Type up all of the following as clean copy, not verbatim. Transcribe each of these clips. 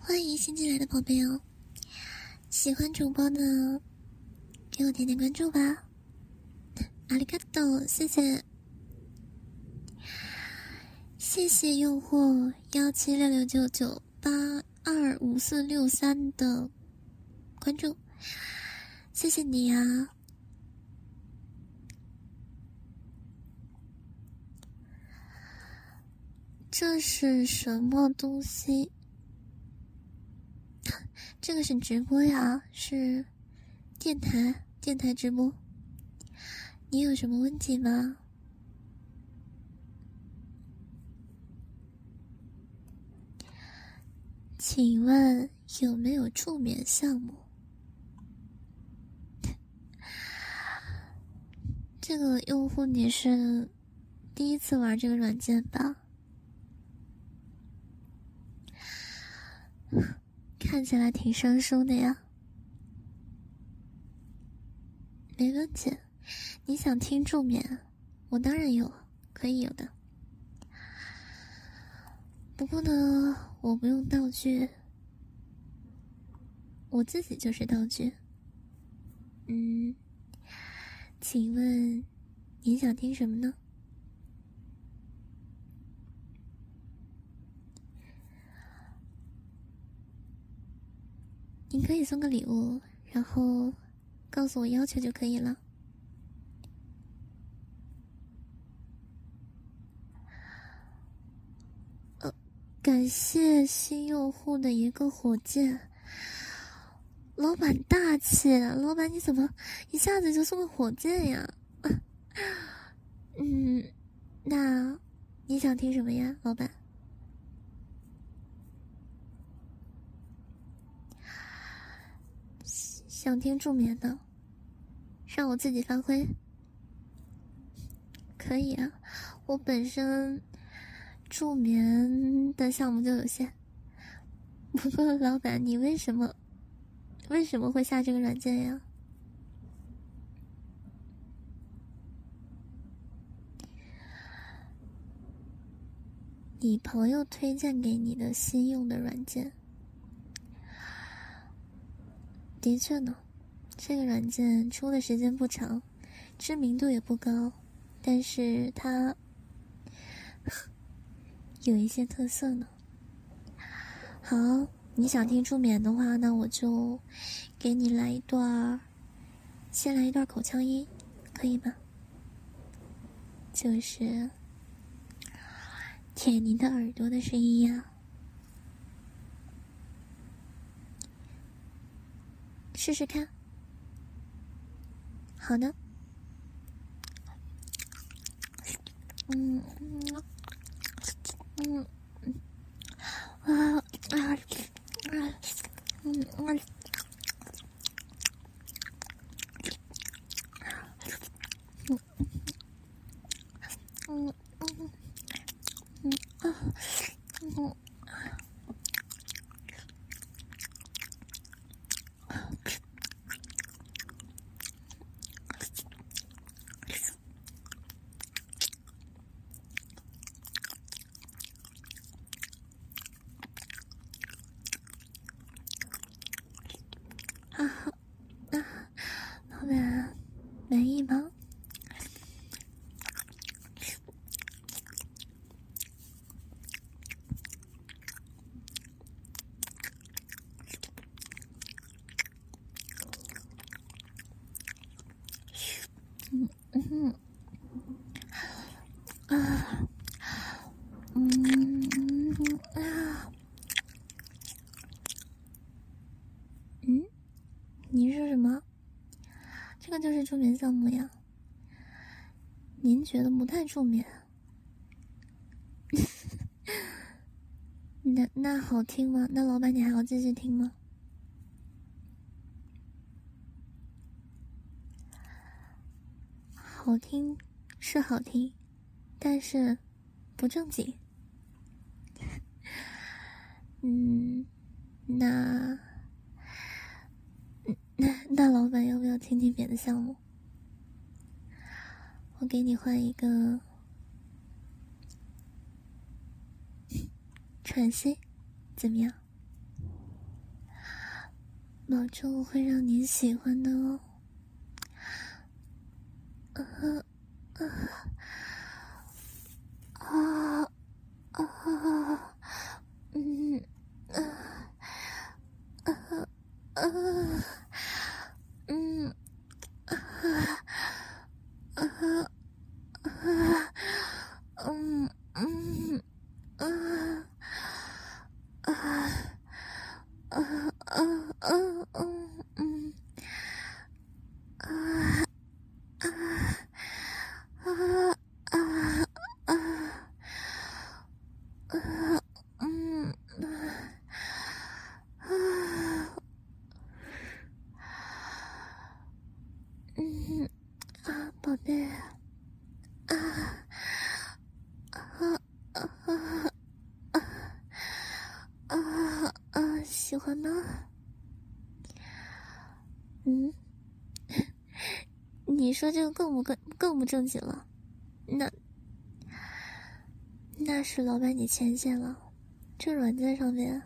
欢迎新进来的宝贝哦，喜欢主播的给我点点关注吧，阿里嘎多，谢谢，谢谢诱惑176699825463的关注，谢谢你啊。这是什么东西？这个是直播呀，是电台直播。你有什么问题吗？请问有没有助眠项目？这个用户你是第一次玩这个软件吧？看起来挺生疏的呀。没问题，你想听助眠，我当然有，可以有的。不过呢，我不用道具，我自己就是道具。请问你想听什么呢？您可以送个礼物，然后告诉我要求就可以了。感谢新用户的一个火箭。老板大气，老板你怎么一下子就送个火箭呀？那你想听什么呀，老板？想听助眠的，让我自己发挥。可以啊，我本身助眠的项目就有限。不过老板，你为什么会下这个软件呀？你朋友推荐给你的新用的软件。的确呢，这个软件出的时间不长，知名度也不高，但是它有一些特色呢。好，你想听助眠的话，那我就给你来一段，先来一段口腔音，可以吗？就是舔您的耳朵的声音呀。试试看。好的。老板，满意吗？你说什么？这个就是助眠项目呀。您觉得不太助眠？那好听吗？那老板你还要继续听吗？好听是好听，但是不正经。那老板要不要听听别的项目？我给你换一个喘息，怎么样？ 保证我会让你喜欢的哦。宝贝，喜欢吗？你说这个更不正经了，那是老板你牵线了，这软件上面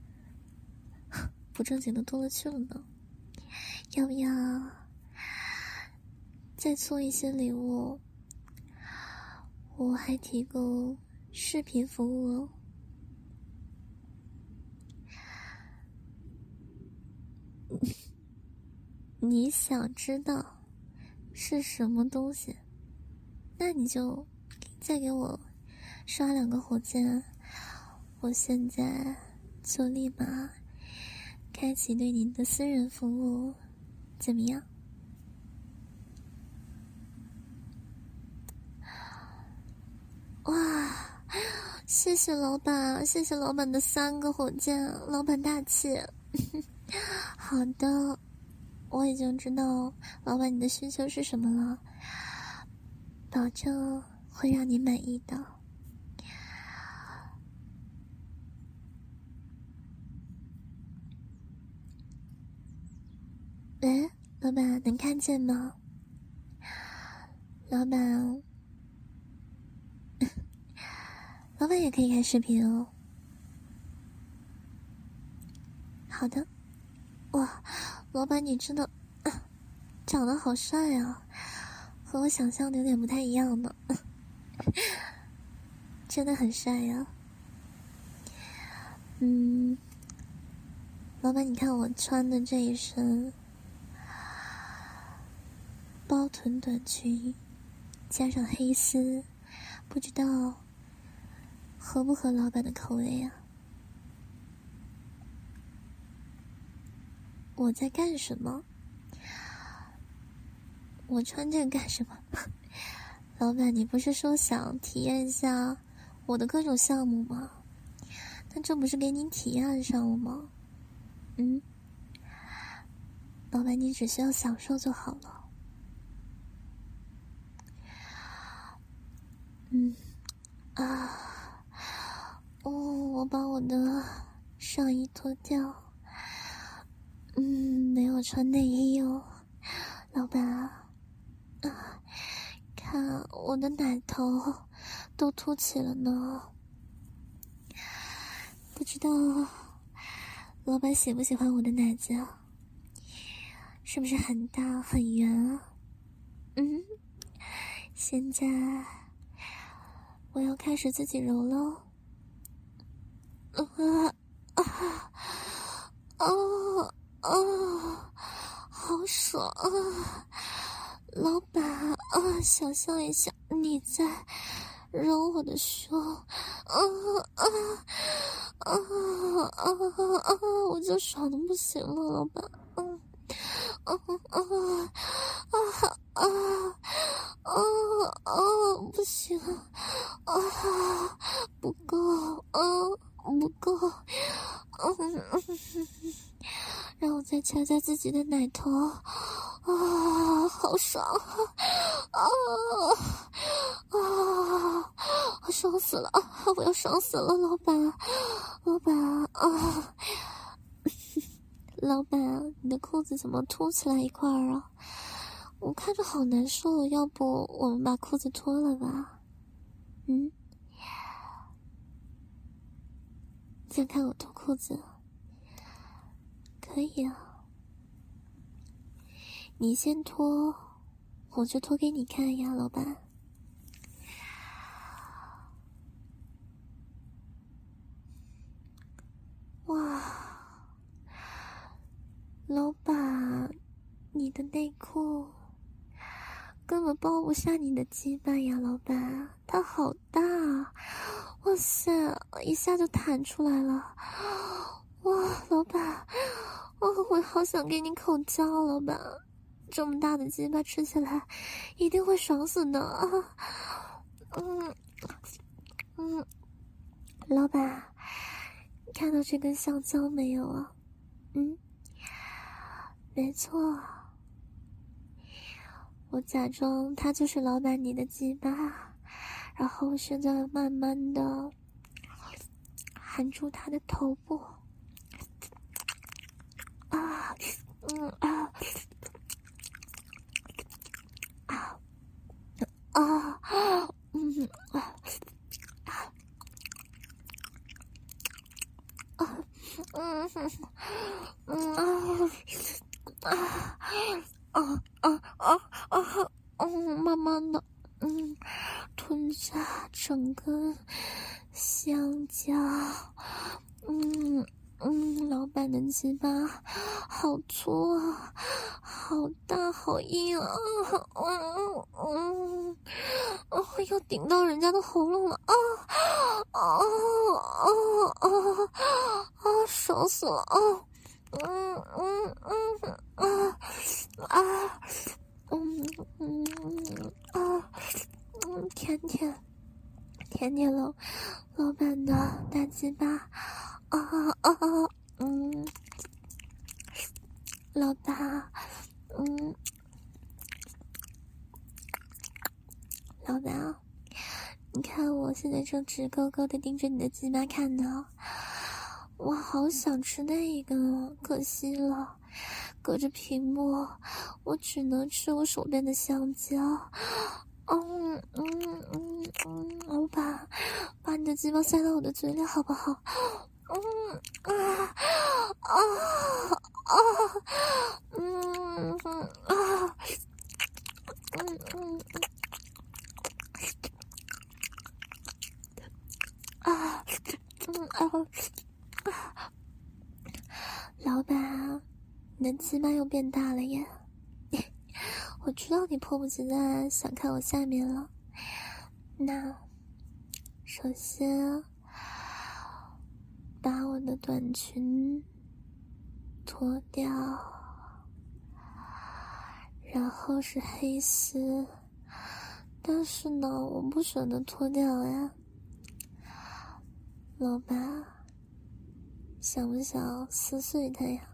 不正经的多了去了呢。要不要再做一些礼物？我还提供视频服务哦。你想知道是什么东西，那你就再给我刷2个火箭，我现在就立马开启对您的私人服务，怎么样？哇，谢谢老板，谢谢老板的3个火箭，老板大气。好的，我已经知道老板你的需求是什么了，保证会让你满意的。喂，老板能看见吗？老板老板也可以看视频哦。好的。哇，老板你真的长得好帅啊，和我想象的有点不太一样呢。真的很帅呀。老板你看我穿的这一身包臀短裙加上黑丝，不知道合不合老板的口味啊？我在干什么？我穿这个干什么？老板你不是说想体验一下我的各种项目吗？但这不是给您体验上了吗？老板你只需要享受就好了。我把我的上衣脱掉，没有穿内衣哦，老板看我的奶头都凸起了呢，不知道老板喜不喜欢我的奶子啊？是不是很大很圆啊？现在我要开始自己揉喽。好爽啊！老板想象一下你在揉我的胸，我就爽的不行了，老板。不行，不够，不够，让我再掐掐自己的奶头，好爽，爽死了，我要爽死了，老板，老板，你的裤子怎么凸起来一块儿啊？我看着好难受，要不我们把裤子脱了吧？想看我脱裤子？可以啊， 你先脱，我就脱给你看呀，老板。哇，老板，你的内裤根本包不下你的鸡巴呀，老板，它好大，哇塞，一下就弹出来了。哇，老板，我好想给你口交，老板，这么大的鸡巴吃起来一定会爽死的啊！老板，看到这根香蕉没有啊？没错，我假装他就是老板你的鸡巴，然后现在慢慢的含住他的头部。慢慢的，吞下整根香蕉，老板的鸡巴好粗啊，好大，好硬啊，要顶到人家的喉咙了爽死了甜甜老板的大鸡巴老大老板啊，你看我现在正直勾勾的盯着你的鸡巴看呢，我好想吃那个，可惜了，隔着屏幕我只能吃我手边的香蕉。老板，把你的鸡巴塞到我的嘴里好不好？老板，你的鸡巴又变大了耶！我知道你迫不及待想看我下面了。那首先把我的短裙脱掉，然后是黑丝，但是呢我不舍得脱掉呀。老板，想不想撕碎它呀？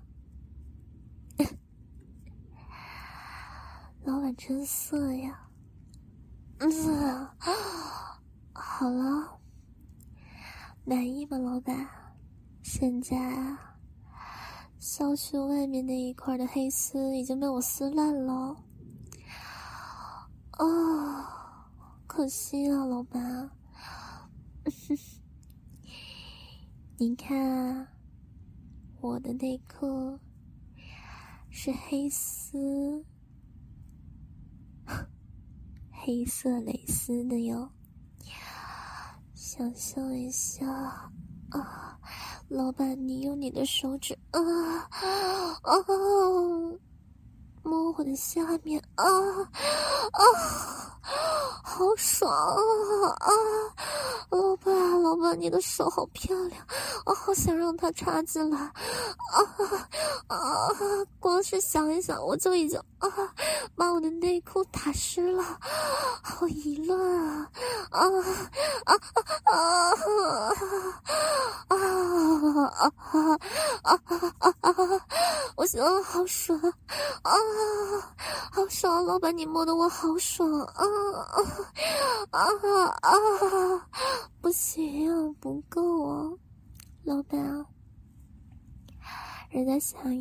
老板真色呀！好了，满意吗，老板？现在小穴外面那一块的黑丝已经被我撕烂了。可惜啊，老板。你看，我的内裤是黑丝。黑色蕾丝的哟，想象一下老板，你用你的手指摸我的下面好爽老板，你的手好漂亮，好想让它插进来光是想一想我就已经把我的内裤打湿了，好淫乱我觉得好爽好爽，老板你摸得我好爽不行，不够啊，老板啊，人家想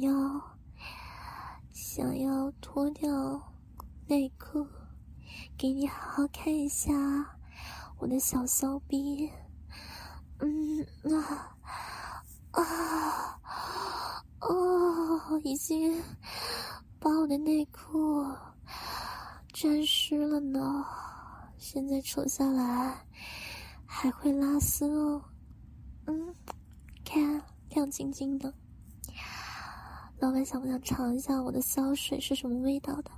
要脱掉内裤，给你好好看一下我的小骚逼。已经把我我的内裤沾湿了呢，现在扯下来还会拉丝哦。看亮晶晶的。老板想不想尝一下我的骚水是什么味道的？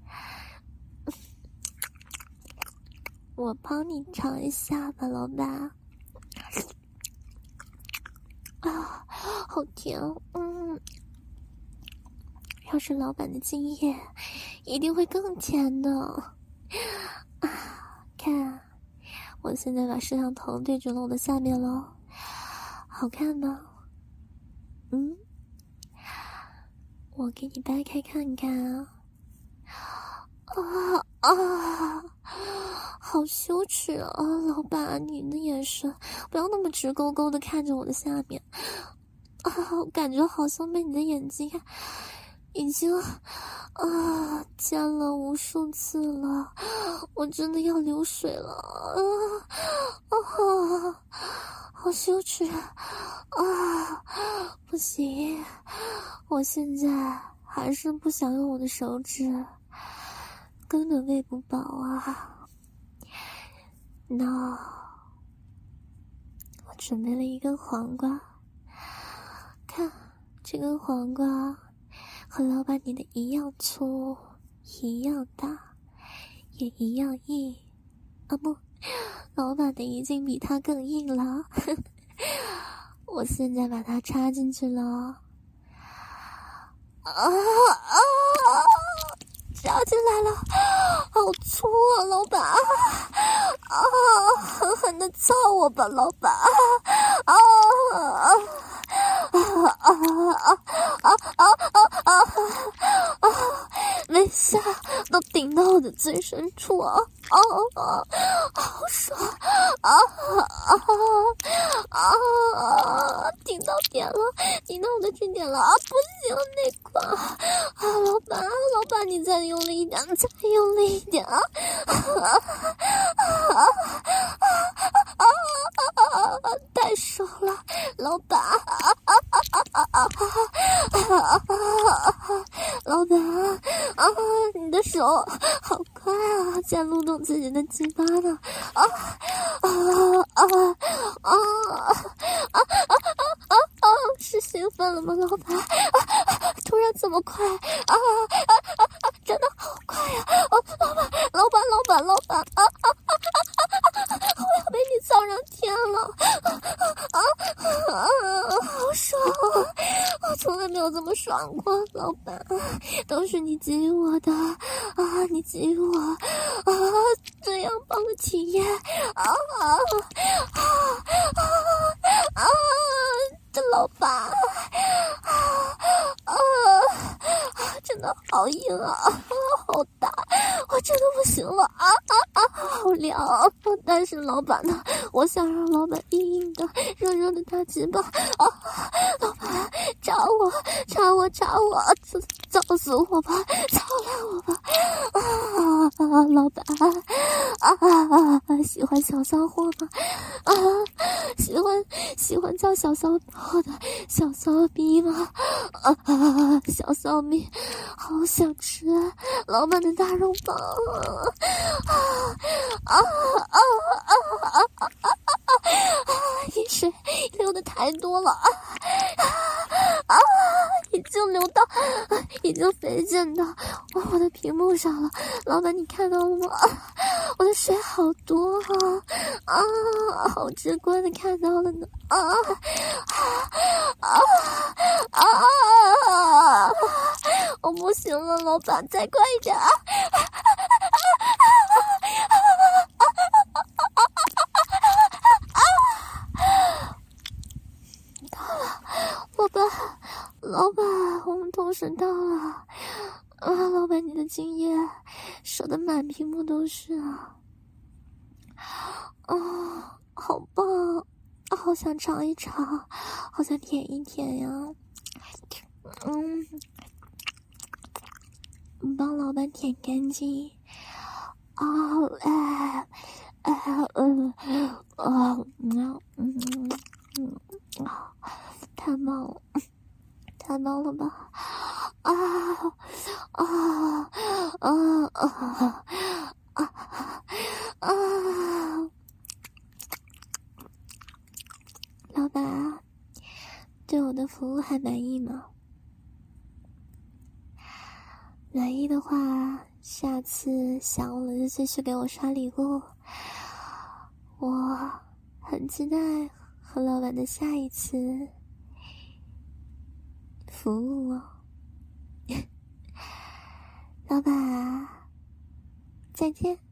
我帮你尝一下吧，老板。啊，好甜哦。要是老板的精液一定会更甜的啊！看，我现在把摄像头对准了我的下面了，好看吗？我给你掰开看看好羞耻啊！老板，你的眼神不要那么直勾勾的看着我的下面我感觉好像被你的眼睛已经奸了无数次了，我真的要流水了好羞耻不行，我现在还是不想用我的手指，根本喂不饱那我准备了一根黄瓜，看这根黄瓜和老板你的一样粗，一样大，也一样硬不，老板的已经比它更硬了我现在把它插进去了插进来了，好粗啊，老板狠狠的操我吧，老板没下都顶到我的最深处好爽顶到点了，顶到我的据点了不行，那块老板你再用力一点，再用力一点太爽了，老板老板你的手好快在撸动自己的鸡巴呢是兴奋了吗，老板突然这么快真的好快老板我要被你操上天了好爽我从来没有这么爽过，老板都是你给予我的你给予我这样棒的体验这老板真的好硬好大，我真的不行了好凉但是老板呢，我想让老板硬硬的热热的大鸡巴老板插我操死我吧，操烂我吧老板喜欢小骚货吗喜欢叫小骚货的小骚逼吗小骚逼好想吃老板的大肉棒饮水流的太多了已经飞进到我的屏幕上了，老板你看到了吗我的水好多好直观的看到了呢我不行了，老板再快一点到了，老板我们同时到了老板你的精液射得满屏幕都是好棒好想尝一尝，好想舔一舔呀帮老板舔干净太棒了吧啊啊啊啊啊！老板，对我的服务还满意吗？满意的话，下次想我了就继续给我刷礼物。我很期待和老板的下一次服务哦。老板，再见。